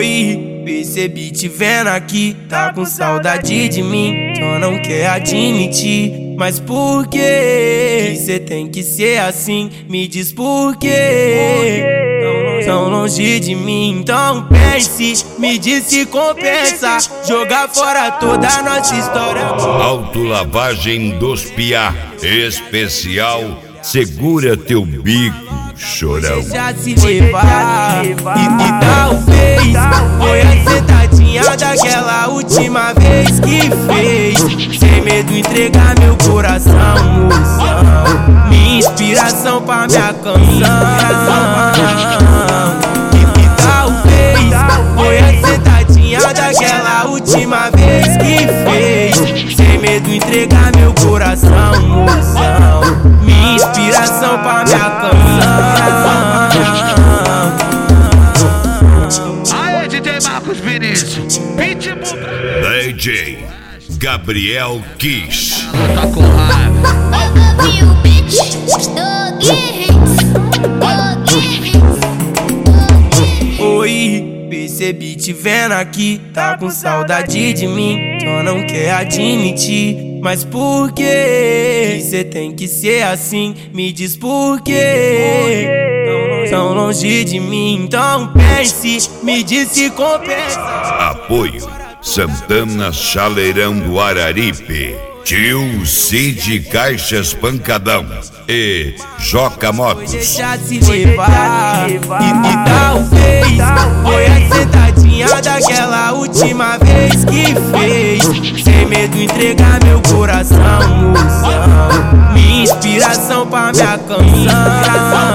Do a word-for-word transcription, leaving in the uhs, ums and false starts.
Oi, percebi te vendo aqui, tá com saudade de mim, só não quer admitir. Mas por que cê tem que ser assim? Me diz por quê? Tão longe de mim, então pense, me diz se compensa jogar fora toda a nossa história. Autolavagem dos Piá, especial Segura Teu Bico, Chorão. Deixa se levar, e, e talvez foi a sentadinha daquela última vez que fez sem medo entregar meu coração, moção, minha inspiração pra minha canção. E, e talvez foi a sentadinha daquela última vez que fez sem medo entregar meu coração, moção, minha inspiração pra minha canção. Aê, D J Marcos Vinícius, Pitbull, D J Gabriel Kiss. tá com raiva. Oi, percebi te vendo aqui, tá com saudade de mim, só não quer admitir. Mas por que cê tem que ser assim? Me diz por quê? Tão longe de mim, então pense, me diz se compensa. Apoio Santana Chaleirão do Araripe, Tio Cid Caixas Pancadão e Joca Motos. Deixa se levar, e, e talvez foi a sentadinha daquela última vez que fez sem medo entregar meu coração, moção, minha inspiração pra minha canção.